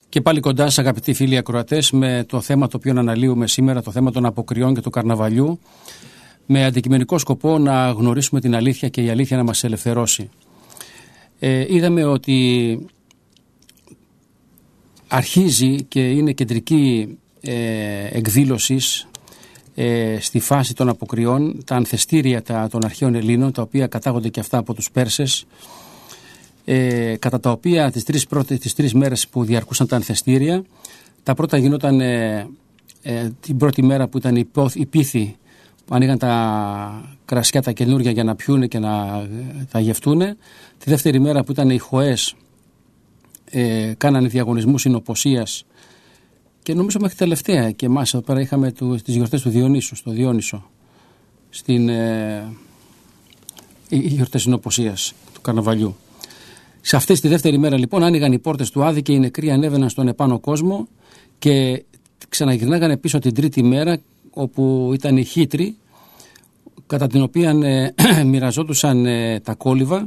Και πάλι κοντά σας, αγαπητοί φίλοι ακροατές, με το θέμα το οποίο αναλύουμε σήμερα, το θέμα των αποκριών και του καρναβαλιού, με αντικειμενικό σκοπό να γνωρίσουμε την αλήθεια και η αλήθεια να μας ελευθερώσει. Είδαμε ότι αρχίζει και είναι κεντρική εκδήλωση στη φάση των αποκριών τα ανθεστήρια των αρχαίων Ελλήνων, τα οποία κατάγονται και αυτά από τους Πέρσες, κατά τα οποία τις τρεις μέρες που διαρκούσαν τα ανθεστήρια, τα πρώτα γινόταν την πρώτη μέρα που ήταν οι πίθοι που ανοίγαν τα κρασιά τα καινούργια για να πιούνε και να τα γευτούνε. Τη δεύτερη μέρα που ήταν οι χωές, κάνανε διαγωνισμούς συνοποσίας, και νομίζω μέχρι τελευταία και εμάς εδώ πέρα είχαμε τις γιορτές του Διονύσου, στο Διόνυσο, οι γιορτές συνοποσίας του καρναβαλιού. Σε αυτές τη δεύτερη μέρα λοιπόν άνοιγαν οι πόρτες του Άδη και οι νεκροί ανέβαιναν στον επάνω κόσμο και ξαναγυρνάγανε πίσω την τρίτη μέρα, όπου ήταν οι χύτροι, κατά την οποία μοιραζόντουσαν τα κόλληβα.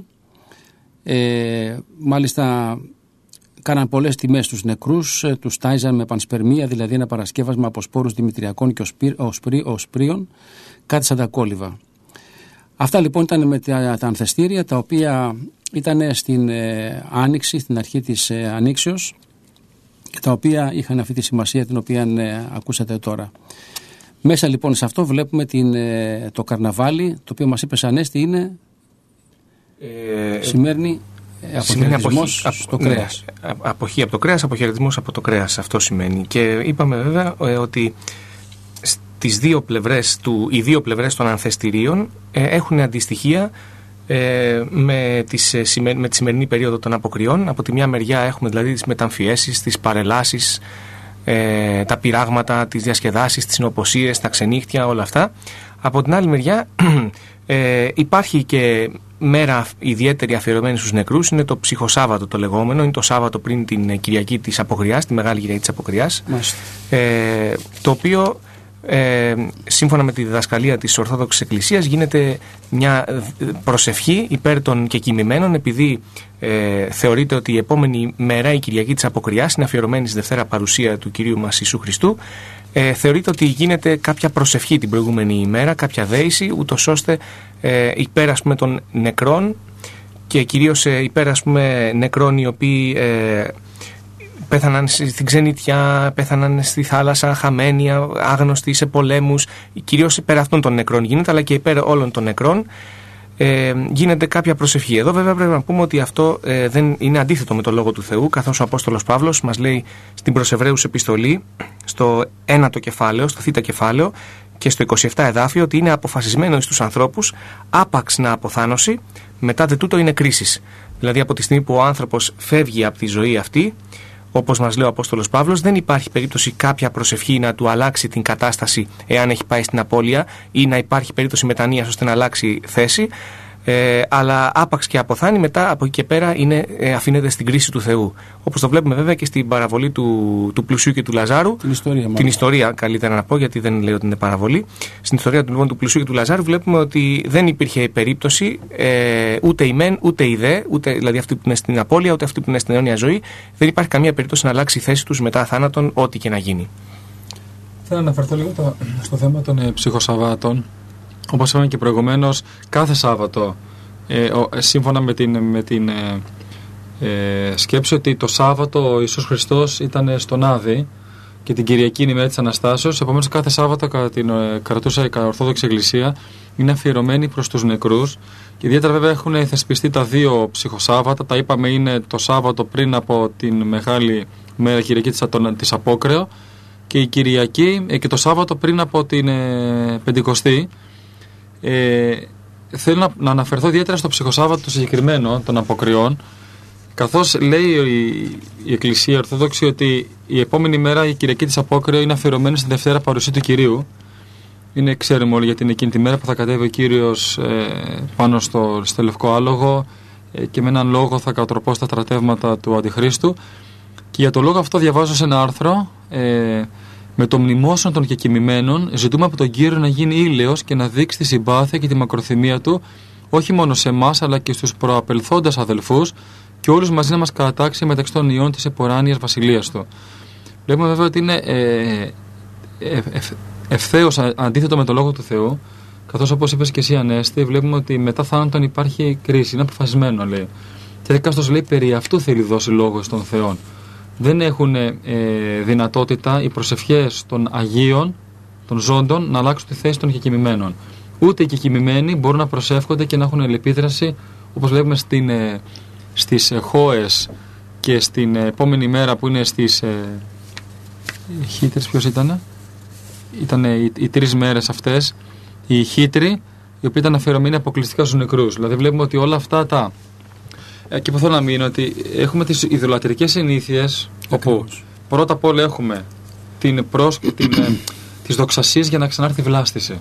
Μάλιστα κάναν πολλές τιμές στους νεκρούς, τους τάιζαν με πανσπερμία, δηλαδή ένα παρασκεύασμα από σπόρους δημητριακών και οσπρίων, κάτι σαν τα κόλληβα. Αυτά λοιπόν ήταν με τα ανθεστήρια, τα οποία ήταν στην Άνοιξη, στην αρχή της Ανοίξεως, και τα οποία είχαν αυτή τη σημασία την οποία ακούσατε τώρα. Μέσα λοιπόν σε αυτό βλέπουμε το καρναβάλι, το οποίο μας είπε Ανέστη είναι σημαίνει αποχαιρετισμός στο κρέας. Αποχή από το κρέας, αποχαιρετισμός από το κρέας, αυτό σημαίνει. Και είπαμε βέβαια ότι στις οι δύο πλευρές των ανθεστηρίων έχουν αντιστοιχεία με τη σημερινή περίοδο των αποκριών. Από τη μια μεριά έχουμε δηλαδή τις μεταμφιέσεις, τις παρελάσεις, τα πειράγματα, τις διασκεδάσεις, τις συνοποσίες, τα ξενύχτια, όλα αυτά. Από την άλλη μεριά υπάρχει και μέρα ιδιαίτερη αφιερωμένη στους νεκρούς, είναι το ψυχοσάββατο το λεγόμενο, είναι το Σάββατο πριν την Κυριακή της Αποκριάς, τη Μεγάλη Κυριακή της Αποκριάς, το οποίο σύμφωνα με τη διδασκαλία της Ορθόδοξης Εκκλησίας γίνεται μια προσευχή υπέρ των κεκοιμημένων, επειδή θεωρείται ότι η επόμενη μέρα, η Κυριακή της Αποκριάς, είναι αφιερωμένη στη Δευτέρα Παρουσία του Κυρίου μας Ιησού Χριστού. Θεωρείται ότι γίνεται κάποια προσευχή την προηγούμενη ημέρα, κάποια δέηση, ούτως ώστε υπέρ των νεκρών, και κυρίως υπέρ νεκρών οι οποίοι πέθαναν στην ξενιτιά, πέθαναν στη θάλασσα, χαμένοι, άγνωστοι, σε πολέμους. Κυρίως υπέρ αυτών των νεκρών γίνεται, αλλά και υπέρ όλων των νεκρών γίνεται κάποια προσευχή. Εδώ βέβαια πρέπει να πούμε ότι αυτό δεν είναι αντίθετο με το Λόγο του Θεού, καθώς ο Απόστολος Παύλος μας λέει στην προς Εβραίους επιστολή, στο 1ο κεφάλαιο, στο θ κεφάλαιο και στο 27 εδάφιο, ότι είναι αποφασισμένο εις τους ανθρώπους άπαξ να αποθάνωση, μετά δε τούτο είναι κρίσεις. Δηλαδή από τη στιγμή που ο άνθρωπος φεύγει από τη ζωή αυτή, όπως μας λέει ο Απόστολος Παύλος, δεν υπάρχει περίπτωση κάποια προσευχή να του αλλάξει την κατάσταση εάν έχει πάει στην απώλεια, ή να υπάρχει περίπτωση μετανοίας ώστε να αλλάξει θέση, αλλά άπαξ και αποθάνει, μετά από εκεί και πέρα αφήνεται στην κρίση του Θεού. Όπως το βλέπουμε βέβαια και στην παραβολή του πλουσίου και του Λαζάρου. Την ιστορία, καλύτερα να πω, γιατί δεν λέει ότι είναι παραβολή. Στην ιστορία του πλουσίου και του Λαζάρου βλέπουμε ότι δεν υπήρχε περίπτωση ούτε η μεν ούτε η δε, ούτε δηλαδή αυτοί που είναι στην απώλεια, ούτε αυτοί που είναι στην αιώνια ζωή. Δεν υπάρχει καμία περίπτωση να αλλάξει η θέση τους μετά θάνατον, ό,τι και να γίνει. Θέλω να αναφερθώ λίγο στο θέμα των ψυχοσαββάτων. Όπως είπαμε και προηγουμένως, κάθε Σάββατο, σύμφωνα με την σκέψη ότι το Σάββατο ο Ιησούς Χριστός ήταν στον Άδη και την Κυριακή είναι η μέρα της Αναστάσεως, επομένως κάθε Σάββατο κατά την κρατούσα η Ορθόδοξη Εκκλησία είναι αφιερωμένη προς τους νεκρούς, και ιδιαίτερα βέβαια έχουν θεσπιστεί τα δύο ψυχοσάββατα. Τα είπαμε, είναι το Σάββατο πριν από την Μεγάλη Μέρα Κυριακή της Απόκρεο, και η Κυριακή και το Σάββατο πριν από την Πεντηκοστή. Θέλω να αναφερθώ ιδιαίτερα στο ψυχοσάββατο το συγκεκριμένο των Αποκριών, καθώς λέει η Εκκλησία Ορθόδοξη ότι η επόμενη μέρα, η Κυριακή της Απόκρεο, είναι αφιερωμένη στη Δευτέρα Παρουσία του Κυρίου. Ξέρουμε όλοι γιατί είναι εκείνη τη μέρα που θα κατέβει ο Κύριος πάνω στο Λευκό Άλογο και με έναν λόγο θα κατροπώσει τα στρατεύματα του Αντιχρίστου. Και για το λόγο αυτό διαβάζω σε ένα άρθρο, με το μνημόσυνο των κεκοιμημένων ζητούμε από τον Κύριο να γίνει ήλαιος και να δείξει τη συμπάθεια και τη μακροθυμία του όχι μόνο σε εμάς αλλά και στους προαπελθόντες αδελφούς, και όλους μαζί να μας κατατάξει μεταξύ των ιών της εποράνιας βασιλείας του. Βλέπουμε βέβαια ότι είναι ευθέως αντίθετο με το Λόγο του Θεού, καθώς όπως είπες και εσύ Ανέστη, βλέπουμε ότι μετά θάνατον υπάρχει κρίση, είναι αποφασισμένο λέει. Και έκαστος λέει περί αυτού θέλει δώσει λόγο στον Θεό. Δεν έχουν δυνατότητα οι προσευχές των Αγίων, των ζώντων, να αλλάξουν τη θέση των κεκοιμημένων. Ούτε οι κεκοιμημένοι μπορούν να προσεύχονται και να έχουν ελεπίδραση, όπως βλέπουμε στις Χόες και στην επόμενη μέρα που είναι στις Χήτρες. Ποιος ήτανε? Ήταν οι 3 μέρες αυτές, οι Χήτροι, οι οποίοι ήταν αφιερωμένοι αποκλειστικά στους νεκρούς. Δηλαδή βλέπουμε ότι όλα αυτά τα... Και που θέλω να μείνω ότι έχουμε τις ιδωλατρικές συνήθειες, όπου πρώτα απ' όλα έχουμε τις δοξασίες για να ξανάρθει η βλάστηση.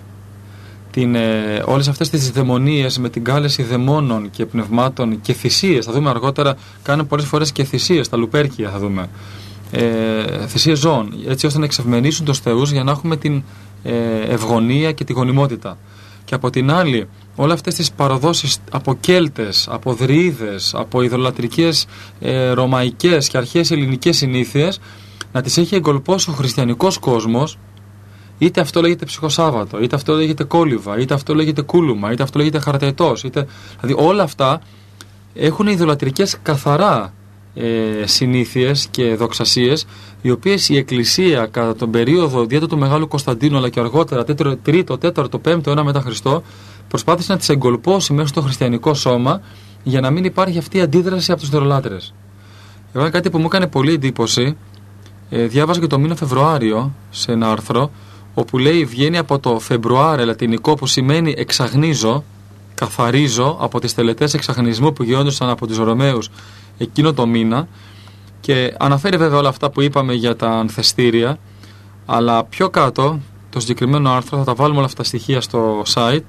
Όλες αυτές τις δαιμονίες με την κάλεση δαιμόνων και πνευμάτων και θυσίες, θα δούμε αργότερα, κάνουν πολλές φορές και θυσίες, τα λουπέρκια θα δούμε, θυσίες ζώων, έτσι ώστε να εξευμενήσουν τους θεούς για να έχουμε την ευγονία και τη γονιμότητα. Και από την άλλη, όλα αυτές τις παραδόσεις από Κέλτες, από Δρυΐδες, από ιδωλατρικές ρωμαϊκές και αρχαίες ελληνικές συνήθειες, να τις έχει εγκολπώσει ο χριστιανικός κόσμος, είτε αυτό λέγεται ψυχοσάββατο, είτε αυτό λέγεται κόλυβα, είτε αυτό λέγεται κούλουμα, είτε αυτό λέγεται χαρταετός, δηλαδή όλα αυτά έχουν ιδωλατρικές καθαρά συνήθειες και δοξασίες, οι οποίες η Εκκλησία κατά τον περίοδο διέτο του Μεγάλου Κωνσταντίνου, αλλά και αργότερα 3ο, 4ο, 5ο αιώνα μετά Χριστό, προσπάθησε να τις εγκολπώσει μέσα στο χριστιανικό σώμα για να μην υπάρχει αυτή η αντίδραση από τους ιδωλάτρες. Εγώ κάτι που μου έκανε πολύ εντύπωση, διάβαζα και το μήνα Φεβρουάριο σε ένα άρθρο, όπου λέει βγαίνει από το Φεβρουάρε λατινικό, που σημαίνει εξαγνίζω, καθαρίζω από τις τελετές εξαγνισμού που γινόντουσαν από τους Ρωμαίους εκείνο το μήνα, και αναφέρει βέβαια όλα αυτά που είπαμε για τα ανθεστήρια, αλλά πιο κάτω, το συγκεκριμένο άρθρο, θα τα βάλουμε όλα αυτά τα στοιχεία στο site,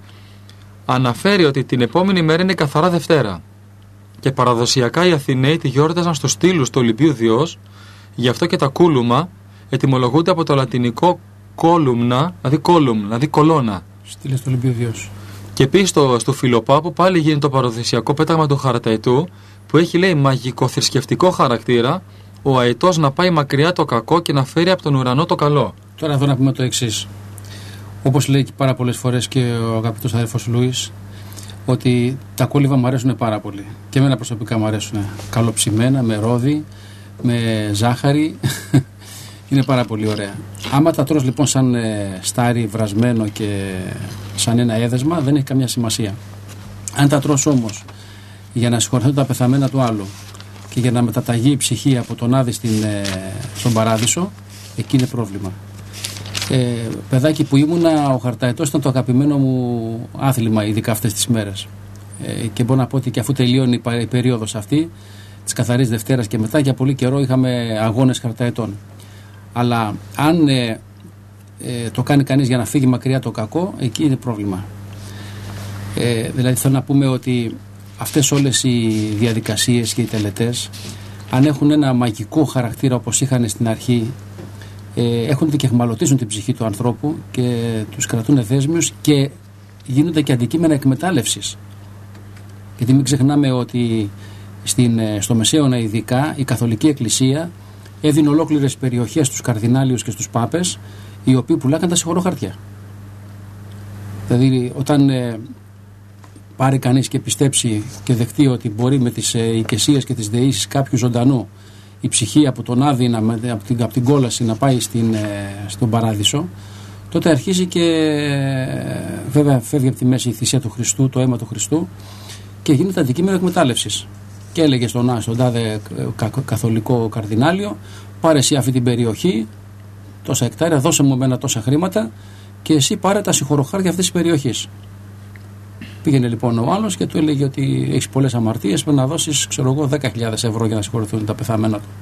αναφέρει ότι την επόμενη μέρα είναι καθαρά Δευτέρα και παραδοσιακά οι Αθηναίοι τη γιόρταζαν στους στήλους του Ολυμπίου Διός, γι' αυτό και τα κούλουμα ετυμολογούνται από το λατινικό κόλουμνα, δηλαδή κολόνα. Στήλες του Ολυμπίου Διός. Και επίσης στο Φιλοπάπο πάλι γίνεται το παραδοσιακό πέταγμα του χαρταετού, που έχει λέει μαγικοθρησκευτικό χαρακτήρα, ο αετός να πάει μακριά το κακό και να φέρει από τον ουρανό το καλό. Τώρα εδώ να πούμε το εξής. Όπως λέει και πάρα πολλές φορές και ο αγαπητός αδερφός Λούις, ότι τα κόλληβα μου αρέσουν πάρα πολύ. Και εμένα προσωπικά μου αρέσουν καλοψημένα, με ρόδι, με ζάχαρη. Είναι πάρα πολύ ωραία. Άμα τα τρως λοιπόν σαν στάρι βρασμένο και σαν ένα έδεσμα, δεν έχει καμιά σημασία. Αν τα τρως όμως για να συγχωρεθούν τα πεθαμένα του άλλου και για να μεταταγεί η ψυχή από τον Άδη στον Παράδεισο, εκεί είναι πρόβλημα. Παιδάκι που ήμουνα, ο χαρταετός ήταν το αγαπημένο μου άθλημα, ειδικά αυτές τις μέρες. Και μπορώ να πω ότι και αφού τελείωνε η περίοδος αυτή της καθαρής Δευτέρας και μετά, για πολύ καιρό είχαμε αγώνες χαρταετών. Αλλά αν το κάνει κανείς για να φύγει μακριά το κακό, εκεί είναι πρόβλημα. Δηλαδή θέλω να πούμε ότι αυτές όλες οι διαδικασίες και οι τελετές, αν έχουν ένα μαγικό χαρακτήρα όπως είχαν στην αρχή, έχουν και αιχμαλωτίζουν την ψυχή του ανθρώπου και τους κρατούν δέσμιους και γίνονται και αντικείμενα εκμετάλλευσης. Γιατί μην ξεχνάμε ότι στο Μεσαίωνα ειδικά η Καθολική Εκκλησία έδινε ολόκληρες περιοχές στους καρδινάλιους και στους πάπες, οι οποίοι πουλάγαν τα συγχωροχαρτιά. Δηλαδή όταν πάρει κανείς και πιστέψει και δεχτεί ότι μπορεί με τις οικεσίες και τις δεήσεις κάποιου ζωντανού η ψυχή από τον Άδη, από την κόλαση να πάει στον Παράδεισο, τότε αρχίζει και βέβαια φεύγει από τη μέση η θυσία του Χριστού, το αίμα του Χριστού, και γίνεται αντικείμενο εκμετάλλευσης. Και έλεγε στον τάδε καθολικό καρδινάλιο, πάρε εσύ αυτή την περιοχή, τόσα εκτάρια, δώσε μου εμένα τόσα χρήματα και εσύ πάρε τα συγχωροχάρια αυτής της περιοχής. Πήγαινε λοιπόν ο άλλος και του έλεγε ότι έχεις πολλές αμαρτίες, πρέπει να δώσεις 10.000 ευρώ για να συγχωρηθούν τα πεθαμένα του.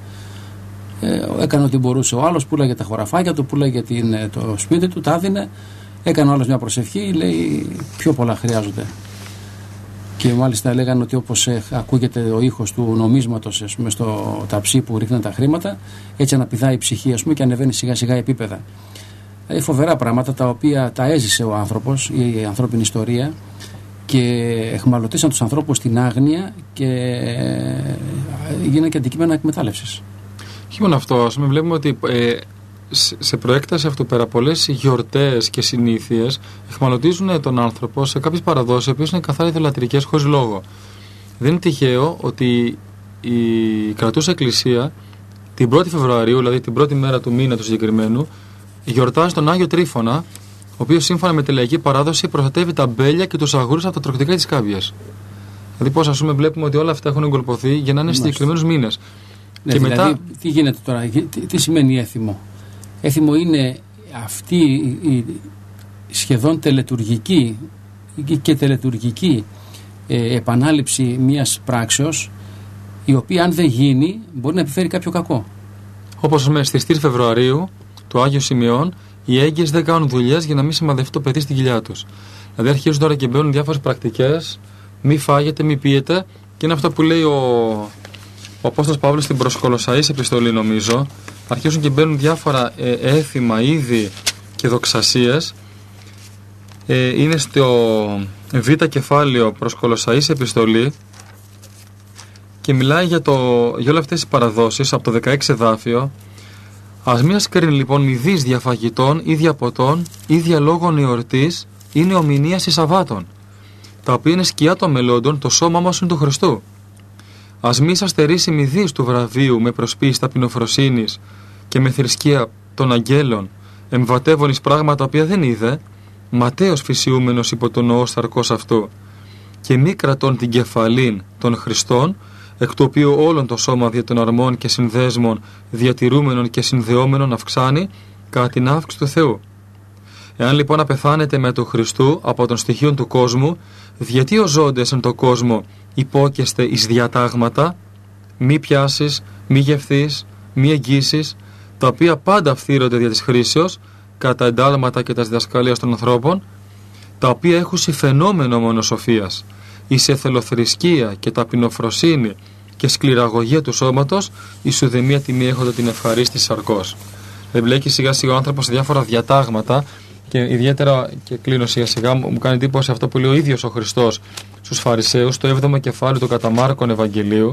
Έκανε ό,τι μπορούσε ο άλλος, πουλάγε τα χωραφάκια του, πουλάγε το σπίτι του, τα άδεινε. Έκανε ο άλλος μια προσευχή, λέει πιο πολλά χρειάζονται. Και μάλιστα λέγανε ότι όπως ακούγεται ο ήχος του νομίσματος στο ταψί που ρίχνουν τα χρήματα, έτσι αναπηδάει η ψυχή και ανεβαίνει σιγά σιγά επίπεδα. Φοβερά πράγματα τα οποία τα έζησε ο άνθρωπος, η ανθρώπινη ιστορία, και εχμαλωτήσαν τους ανθρώπους στην άγνοια και γίνανε και αντικείμενα εκμετάλλευσης. Όχι μόνο αυτό, ας πούμε, βλέπουμε ότι σε προέκταση αυτού πέρα πολλές γιορτές και συνήθειες εχμαλωτίζουν τον άνθρωπο σε κάποιες παραδόσεις οι οποίες είναι καθαρά ιδωλατρικές χωρίς λόγο. Δεν είναι τυχαίο ότι η κρατούσα εκκλησία την 1η Φεβρουαρίου, δηλαδή την πρώτη μέρα του μήνα του συγκεκριμένου, γιορτάζει τον Άγιο Τρίφωνα, ο οποίος σύμφωνα με τη λαϊκή παράδοση προστατεύει τα μπέλια και τους αγούρους από τα τροκτικά της σκάβιας. Δηλαδή πώς, ας πούμε, βλέπουμε ότι όλα αυτά έχουν εγκολπωθεί για να είναι συγκεκριμένους μήνες. Ναι, και δηλαδή, μετά... τι γίνεται τώρα, τι σημαίνει έθιμο? Έθιμο είναι αυτή η σχεδόν τελετουργική και τελετουργική επανάληψη μιας πράξεως, η οποία αν δεν γίνει μπορεί να επιφέρει κάποιο κακό. Όπως στις 3 Φεβρουαρίου του Άγιου Σημειών, οι έγκυες δεν κάνουν δουλειές για να μην σημαδευτεί το παιδί στην κοιλιά τους. Δηλαδή αρχίζουν τώρα και μπαίνουν διάφορες πρακτικές, μη φάγετε, μη πίετε, και είναι αυτό που λέει ο Απόστολος Παύλος στην προς Κολοσσαείς επιστολή, νομίζω. Αρχίζουν και μπαίνουν διάφορα έθιμα, είδη και δοξασίες. Είναι στο Β κεφάλαιο προς Κολοσσαείς επιστολή και μιλάει για όλες αυτές τις παραδόσεις από το 16 εδάφιο. Ας μην ασκρίνει λοιπόν ιδείς διαφαγητών ή διαποτών ή διαλόγων εορτής ή νεομηνίας ή Σαββάτων, τα οποία είναι σκιά των μελλόντων, το σώμα μας είναι του Χριστού. Ας μη σας στερήσει μηδείς του βραβείου με προσποίηση ταπεινοφροσύνης και με θρησκεία των αγγέλων, εμβατεύων εις πράγματα τα οποία δεν είδε, ματέος φυσιούμενος υπό τον νόο σαρκός αυτού, και μη κρατών την κεφαλήν των Χριστών, εκ του οποίου όλον το σώμα δια των αρμών και συνδέσμων διατηρούμενων και συνδεόμενων αυξάνει κατά την αύξηση του Θεού. Εάν λοιπόν απεθάνετε με του Χριστού από των στοιχείων του κόσμου, γιατί ο ζώντες εν το κόσμο υπόκεστε εις διατάγματα, μη πιάσεις, μη γευθείς, μη εγγύσεις, τα οποία πάντα αυθύρονται δια της χρήσεως, κατά εντάλματα και τα διδασκαλίας των ανθρώπων, τα οποία έχουν φαινόμενο μονοσοφίας, εις εθελοθρησκεία και ταπεινοφροσύνη και σκληραγωγία του σώματος, εις ουδεμία τιμή έχοντα την ευχαρίστηση σαρκός. Δεν μπλέκει σιγά σιγά ο άνθρωπος σε διάφορα διατάγματα, και ιδιαίτερα, και κλείνω σιγά σιγά, μου κάνει εντύπωση αυτό που λέει ο ίδιος ο Χριστός στους Φαρισαίους, το 7ο κεφάλαιο του κατά Μάρκον Ευαγγελίου.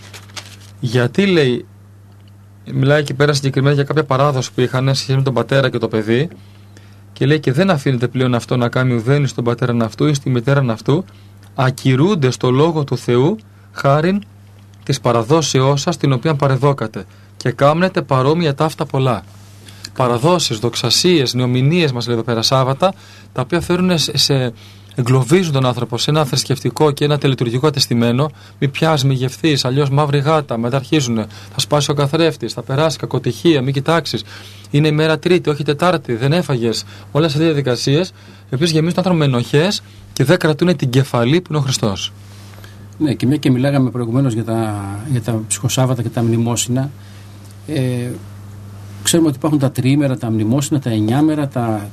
Γιατί λέει, μιλάει εκεί πέρα συγκεκριμένα για κάποια παράδοση που είχαν σχέση με τον πατέρα και το παιδί, και λέει: και δεν αφήνεται πλέον αυτό να κάνει ουδένει στον πατέρα αυτού ή στη μητέρα αυτού, ακυρούνται στο λόγο του Θεού χάριν της παραδόσεώς σας την οποία παρεδώκατε, και κάμνετε παρόμοια ταύτα πολλά. Παραδόσεις, δοξασίες, νεομηνίες, μας λέει εδώ πέρα Σάββατα, τα οποία φέρουν εγκλωβίζουν τον άνθρωπο σε ένα θρησκευτικό και ένα τελετουργικό ατεστημένο. Μη πιάσει, μη γευθείς, αλλιώς μαύρη γάτα. Μετά αρχίζουν, θα σπάσει ο καθρέφτης, θα περάσει κακοτυχία, μη κοιτάξεις. Είναι η μέρα Τρίτη, όχι Τετάρτη, δεν έφαγες. Όλες αυτές οι διαδικασίες, οι οποίες γεμίζουν τον άνθρωπο με ενοχές και δεν κρατούν την κεφαλή που είναι ο Χριστός. Ναι, και μια και μιλάγαμε προηγουμένως για τα ψυχοσάββατα και τα μνημόσυνα. Ξέρουμε ότι υπάρχουν τα τριήμερα, τα μνημόσυνα, τα 9μερα, τα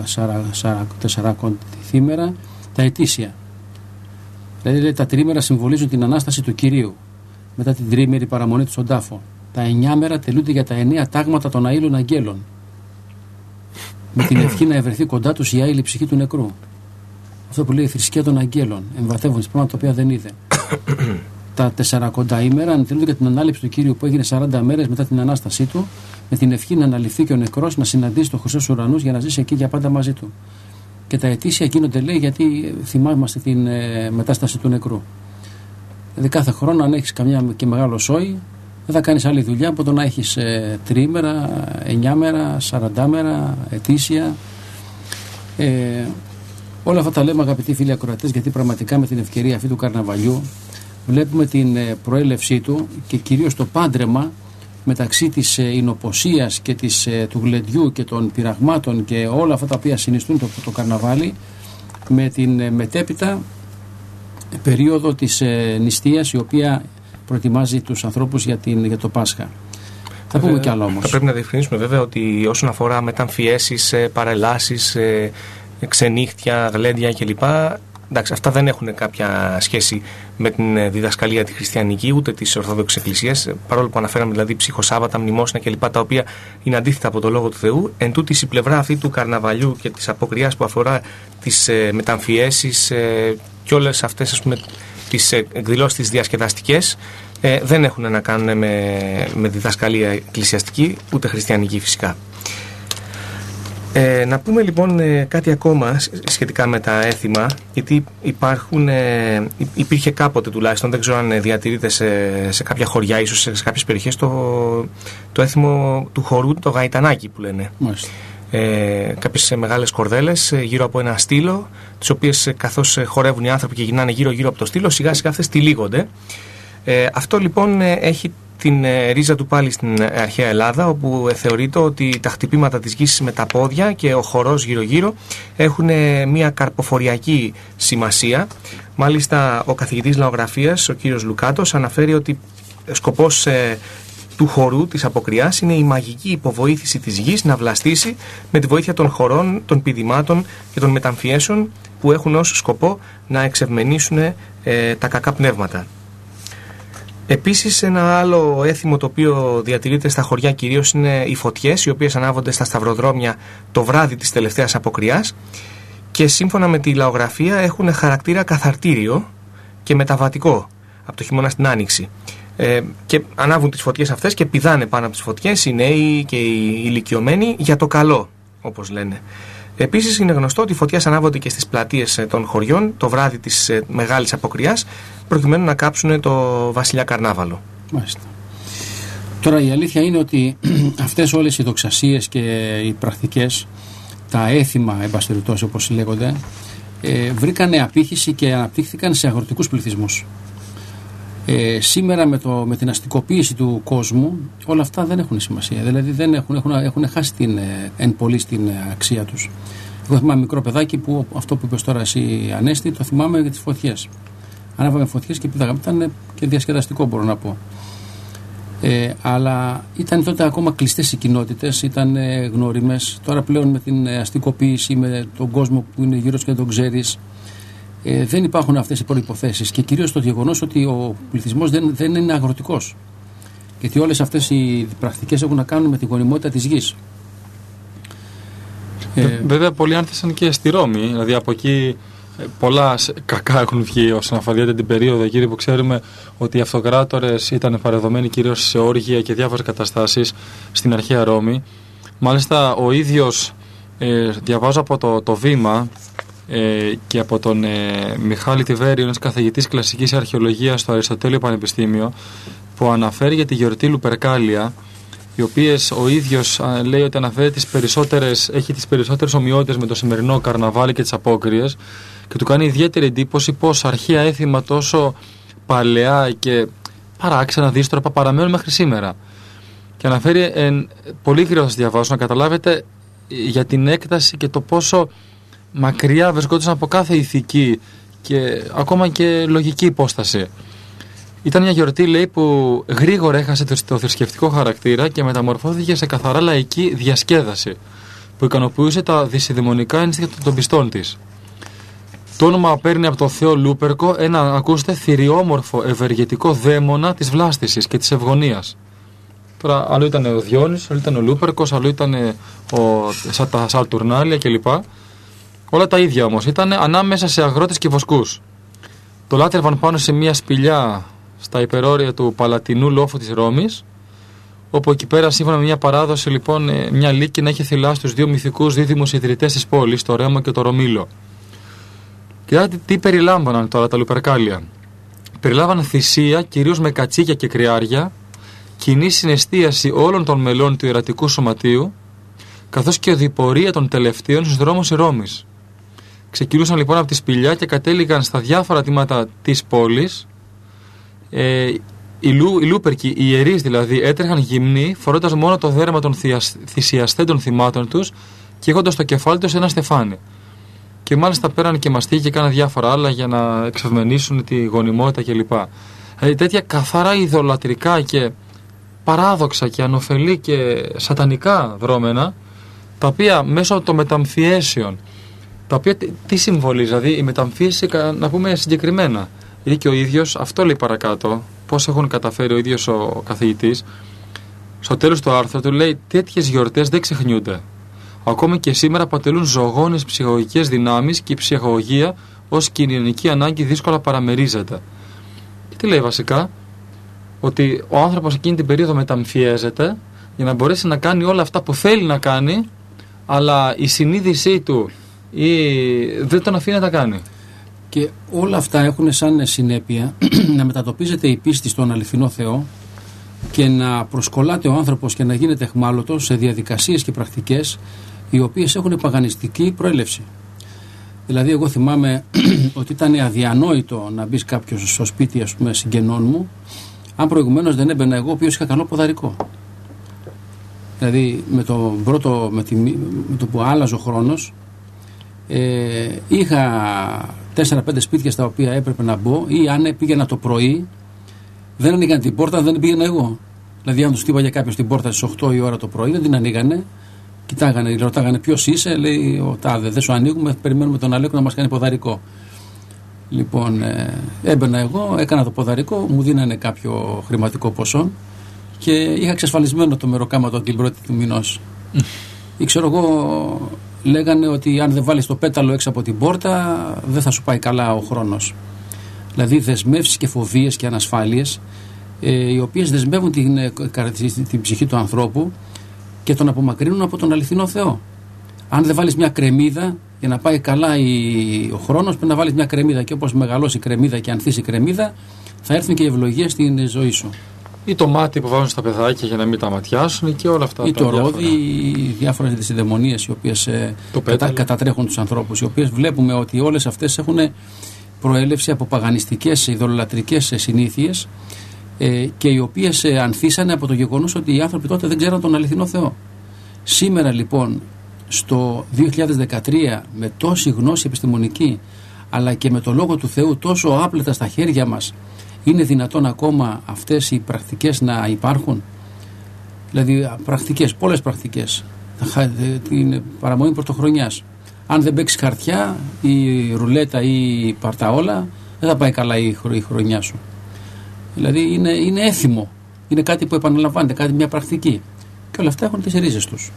40 τα ετήσια. Δηλαδή τα τριήμερα συμβολίζουν την Ανάσταση του Κυρίου, μετά την τριήμερη παραμονή του στον τάφο. Τα 9μερα τελούνται για τα 9 τάγματα των αήλων αγγέλων, με την ευχή να ευρεθεί κοντά τους η άειλη ψυχή του νεκρού. Αυτό που λέει η θρησκεία των αγγέλων, εμβαθεύουν τις πράγματα τα οποία δεν είδε. Τα 40 ημέρα τελούνται για την ανάληψη του Κύριου που έγινε 40 μέρες μετά την Ανάστασή του, με την ευχή να αναλυθεί και ο νεκρός να συναντήσει τον Χριστό στους ουρανούς για να ζήσει εκεί για πάντα μαζί του. Και τα ετήσια γίνονται, λέει, γιατί θυμάμαστε την μετάσταση του νεκρού. Δηλαδή κάθε χρόνο, αν έχεις καμιά και μεγάλο σόι, δεν θα κάνεις άλλη δουλειά από το να έχεις τριήμερα, 9μερα, 40μερα, ετήσια. Όλα αυτά τα λέμε, αγαπητοί φίλοι ακροατές, γιατί πραγματικά με την ευκαιρία αυτή του καρναβαλιού βλέπουμε την προέλευσή του και κυρίως το πάντρεμα μεταξύ της εινοποσίας και του γλεντιού και των πειραγμάτων και όλα αυτά τα οποία συνιστούν το καρναβάλι, με την μετέπειτα περίοδο της νηστείας, η οποία προετοιμάζει τους ανθρώπους για το Πάσχα. Θα πούμε κι άλλο όμως. Θα πρέπει να διευκρινίσουμε βέβαια ότι όσον αφορά μεταμφιέσεις, παρελάσεις, ξενύχτια, γλέντια κλπ. Εντάξει, αυτά δεν έχουν κάποια σχέση με την διδασκαλία τη χριστιανική ούτε τη Ορθόδοξης Εκκλησίας, παρόλο που αναφέραμε δηλαδή ψυχοσάββατα, μνημόσυνα κλπ. Τα οποία είναι αντίθετα από το λόγο του Θεού. Εν τούτης η πλευρά αυτή του καρναβαλιού και της αποκριάς που αφορά τις μεταμφιέσεις και όλες αυτές, ας πούμε, τις εκδηλώσεις τις διασκεδαστικές δεν έχουν να κάνουν με διδασκαλία εκκλησιαστική, ούτε χριστιανική φυσικά. Να πούμε λοιπόν κάτι ακόμα σχετικά με τα έθιμα, γιατί υπήρχε κάποτε τουλάχιστον, δεν ξέρω αν διατηρείται σε κάποια χωριά, ίσως σε κάποιες περιοχές, το έθιμο του χορού, το γαϊτανάκι που λένε. Κάποιες μεγάλες κορδέλες γύρω από ένα στήλο, τις οποίες καθώς χορεύουν οι άνθρωποι και γυρνάνε γύρω-γύρω από το στήλο, σιγά σιγά αυτές τυλίγονται. Αυτό λοιπόν έχει την ρίζα του πάλι στην αρχαία Ελλάδα, όπου θεωρείται ότι τα χτυπήματα της γης με τα πόδια και ο χορός γύρω-γύρω έχουν μια καρποφοριακή σημασία. Μάλιστα ο καθηγητής λαογραφίας, ο κύριος Λουκάτος, αναφέρει ότι σκοπός του χορού της αποκριάς είναι η μαγική υποβοήθηση της γης να βλαστήσει με τη βοήθεια των χορών, των πηδημάτων και των μεταμφιέσεων που έχουν ως σκοπό να εξευμενήσουν τα κακά πνεύματα. Επίσης, ένα άλλο έθιμο το οποίο διατηρείται στα χωριά κυρίως είναι οι φωτιές, οι οποίες ανάβονται στα σταυροδρόμια το βράδυ της τελευταίας αποκριάς και σύμφωνα με τη λαογραφία έχουν χαρακτήρα καθαρτήριο και μεταβατικό από το χειμώνα στην άνοιξη. Και ανάβουν τις φωτιές αυτές και πηδάνε πάνω από τις φωτιές οι νέοι και οι ηλικιωμένοι για το καλό, όπως λένε. Επίσης είναι γνωστό ότι οι φωτιές ανάβονται και στις πλατείες των χωριών το βράδυ της μεγάλης αποκριάς, προκειμένου να κάψουν το βασιλιά Καρνάβαλο. Μάλιστα. Τώρα η αλήθεια είναι ότι αυτές όλες οι δοξασίες και οι πρακτικές, τα έθιμα εμπαστεριτός όπως λέγονται, βρήκανε απήχηση και αναπτύχθηκαν σε αγροτικούς πληθυσμούς. Σήμερα με την αστικοποίηση του κόσμου όλα αυτά δεν έχουν σημασία, δηλαδή έχουν χάσει εν πολύ την αξία τους. Εγώ θυμάμαι μικρό παιδάκι που αυτό που είπες τώρα εσύ Ανέστη, το θυμάμαι για τις φωτιές. Ανάβαμε φωτιές και πήδαγαμε, ήταν και διασκεδαστικό μπορώ να πω. Αλλά ήταν τότε ακόμα κλειστές οι κοινότητες, ήταν γνώριμες. Τώρα πλέον με την αστικοποίηση, με τον κόσμο που είναι γύρω και δεν τον ξέρεις, δεν υπάρχουν αυτές οι προϋποθέσεις και κυρίως το γεγονός ότι ο πληθυσμός δεν είναι αγροτικός. Γιατί όλες αυτές οι πρακτικές έχουν να κάνουν με τη γονιμότητα της γης. Βέβαια, πολλοί άνθησαν και στη Ρώμη, δηλαδή από εκεί πολλά κακά έχουν βγει όσον αφορά την περίοδο εκεί που ξέρουμε ότι οι αυτοκράτορες ήταν παρεδομένοι κυρίως σε όργια και διάφορες καταστάσεις στην αρχαία Ρώμη. Μάλιστα, ο ίδιος διαβάζω από το Βήμα και από τον Μιχάλη Τιβέριο, ένας καθηγητής κλασικής αρχαιολογίας στο Αριστοτέλειο Πανεπιστήμιο, που αναφέρει για τη γιορτή Λουπερκάλια, οι οποίες ο ίδιος λέει ότι αναφέρει έχει τις περισσότερες ομοιότητες με το σημερινό καρναβάλι και τις απόκριες, και του κάνει ιδιαίτερη εντύπωση πως αρχαία έθιμα τόσο παλαιά και παράξενα δύστροπα παραμένουν μέχρι σήμερα. Και αναφέρει πολύ γρήγορα θα σας διαβάσω να καταλάβετε για την έκταση και το πόσο μακριά βρισκόντουσαν από κάθε ηθική και ακόμα και λογική υπόσταση. Ήταν μια γιορτή, λέει, που γρήγορα έχασε το θρησκευτικό χαρακτήρα και μεταμορφώθηκε σε καθαρά λαϊκή διασκέδαση που ικανοποιούσε τα δυσιδαιμονικά ένστικτα των πιστών της. Το όνομα παίρνει από το θεό Λούπερκο ένα, ακούστε, θηριόμορφο ευεργετικό δαίμονα της βλάστησης και της ευγωνίας. Τώρα, άλλο ήταν ο Διόνυσος, άλλο ήταν ο Λούπερκος, άλλο ήταν τα Σαλτουρνάλια κλπ. Όλα τα ίδια όμως, ήταν ανάμεσα σε αγρότες και βοσκούς. Το λάτρευαν πάνω σε μια σπηλιά στα υπερόρια του Παλατινού λόφου της Ρώμης, όπου εκεί πέρα, σύμφωνα με μια παράδοση, λοιπόν, μια λύκη να είχε θυλάσει τους δύο μυθικούς δίδυμους ιδρυτές της πόλης, το Ρέμο και το Ρωμήλο. Κοιτάξτε τι περιλάμβαναν τώρα τα Λουπερκάλια. Περιλάμβαναν θυσία, κυρίως με κατσίκια και κρυάρια, κοινή συναισθίαση όλων των μελών του ιερατικού σωματείου, καθώς και οδηπορία των τελευταίων στους δρόμους της Ρώμης. Ξεκινούσαν λοιπόν από τη σπηλιά και κατέληγαν στα διάφορα τμήματα της πόλης. Οι Λούπερκοι, οι ιερείς δηλαδή, έτρεχαν γυμνοί, φορώντας μόνο το δέρμα των θυσιαστέντων θυμάτων τους και έχοντας στο κεφάλι τους ένα στεφάνι. Και μάλιστα πέραν και μαστίγι και κάναν διάφορα άλλα για να εξευμενήσουν τη γονιμότητα κλπ. Τέτοια καθαρά ιδωλατρικά και παράδοξα και ανωφελή και σατανικά δρόμενα, τα οποία μέσω των μεταμφιέσεων, τα οποία τι συμβολίζει, δηλαδή η μεταμφίεση, να πούμε συγκεκριμένα, γιατί και ο ίδιος αυτό λέει παρακάτω, πώς έχουν καταφέρει ο ίδιος ο καθηγητής, στο τέλος του άρθρου του λέει: τέτοιες γιορτές δεν ξεχνιούνται. Ακόμη και σήμερα αποτελούν ζωγόνες ψυχολογικές δυνάμεις και η ψυχαγωγία ως κοινωνική ανάγκη δύσκολα παραμερίζεται. Και τι λέει βασικά? Ότι ο άνθρωπος εκείνη την περίοδο μεταμφιέζεται για να μπορέσει να κάνει όλα αυτά που θέλει να κάνει, αλλά η συνείδησή του δεν τον αφήνει να τα κάνει. Και όλα αυτά έχουν σαν συνέπεια να μετατοπίζεται η πίστη στον αληθινό Θεό και να προσκολάται ο άνθρωπος και να γίνεται εχμάλωτος σε διαδικασίες και πρακτικές οι οποίες έχουν παγανιστική προέλευση. Δηλαδή, εγώ θυμάμαι ότι ήταν αδιανόητο να μπει κάποιος στο σπίτι, ας πούμε, συγγενών μου, αν προηγουμένως δεν έμπαινα εγώ, ο οποίος είχα καλό ποδαρικό. Δηλαδή, με το που άλλαζε ο χρόνος, είχα 4-5 σπίτια στα οποία έπρεπε να μπω, ή αν πήγαινα το πρωί, δεν ανοίγαν την πόρτα, δεν πήγαινα εγώ. Δηλαδή, αν του χτύπαγε κάποιος την πόρτα στις 8 η ώρα το πρωί, δεν την ανοίγανε. Κοιτάγανε, ρωτάγανε ποιος είσαι, λέει ο τάδε, δεν σου ανοίγουμε, περιμένουμε τον Αλέκο να μας κάνει ποδαρικό. Λοιπόν, έμπαινα εγώ, έκανα το ποδαρικό, μου δίνανε κάποιο χρηματικό ποσό και είχα εξασφαλισμένο το μεροκάματο την πρώτη του μηνός. Ή ξέρω εγώ, λέγανε ότι αν δεν βάλεις το πέταλο έξω από την πόρτα, δεν θα σου πάει καλά ο χρόνος. Δηλαδή, δεσμεύσεις και φοβίες και ανασφάλειες, οι οποίες δεσμεύουν την ψυχή του ανθρώπου και τον απομακρύνουν από τον αληθινό Θεό. Αν δεν βάλεις μια κρεμμύδα, για να πάει καλά ο χρόνος, πρέπει να βάλεις μια κρεμμύδα. Και όπως μεγαλώσει η κρεμμύδα και ανθίσει η κρεμμύδα, θα έρθουν και οι ευλογίες στην ζωή σου. Ή το μάτι που βάζουν στα παιδάκια για να μην τα ματιάσουν και όλα αυτά. Ή το ρόδι, οι διάφορες δαιμονίες οι οποίες κατατρέχουν τους ανθρώπους. Οι οποίες βλέπουμε ότι όλες αυτές έχουν προέλευση από παγανιστικές, ειδωλολατρικές συνήθειες. Και οι οποίες ανθίσανε από το γεγονός ότι οι άνθρωποι τότε δεν ξέραν τον αληθινό Θεό. Σήμερα λοιπόν στο 2013 με τόση γνώση επιστημονική αλλά και με το Λόγο του Θεού τόσο άπλετα στα χέρια μας, είναι δυνατόν ακόμα αυτές οι πρακτικές να υπάρχουν? Δηλαδή πρακτικές, πολλές πρακτικές, την παραμονή πρωτοχρονιάς, αν δεν παίξεις χαρτιά ή ρουλέτα ή παρταόλα, δεν θα πάει καλά η χρονιά σου. Δηλαδή είναι έθιμο, είναι κάτι που επαναλαμβάνεται, μια πρακτική. Και όλα αυτά έχουν τις ρίζες τους.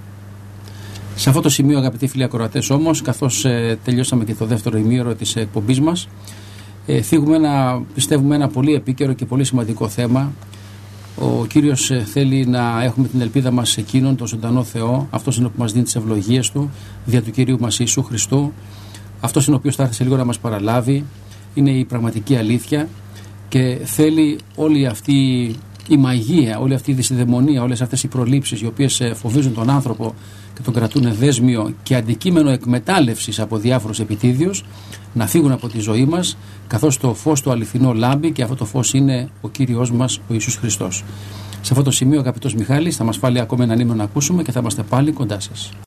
Σε αυτό το σημείο, αγαπητοί φίλοι ακροατές, όμως, καθώς τελειώσαμε και το δεύτερο ημίωρο της εκπομπής μας, θίγουμε πιστεύουμε ένα πολύ επίκαιρο και πολύ σημαντικό θέμα. Ο Κύριος θέλει να έχουμε την ελπίδα μας σε Εκείνον, τον ζωντανό Θεό. Αυτός είναι που μας δίνει τις ευλογίες Του, δια του Κυρίου μας Ιησού Χριστού. Αυτός είναι ο οποίος θα έρθει σε λίγο να μας παραλάβει. Είναι η πραγματική αλήθεια. Και θέλει όλη αυτή η μαγεία, όλη αυτή η δυσιδαιμονία, όλες αυτές οι προλήψεις οι οποίες φοβίζουν τον άνθρωπο και τον κρατούν δέσμιο και αντικείμενο εκμετάλλευσης από διάφορους επιτίδιους, να φύγουν από τη ζωή μας, καθώς το φως του αληθινό λάμπει και αυτό το φως είναι ο Κύριος μας, ο Ιησούς Χριστός. Σε αυτό το σημείο, αγαπητός Μιχάλης, θα μας βάλει ακόμα έναν ύμνο να ακούσουμε και θα είμαστε πάλι κοντά σας.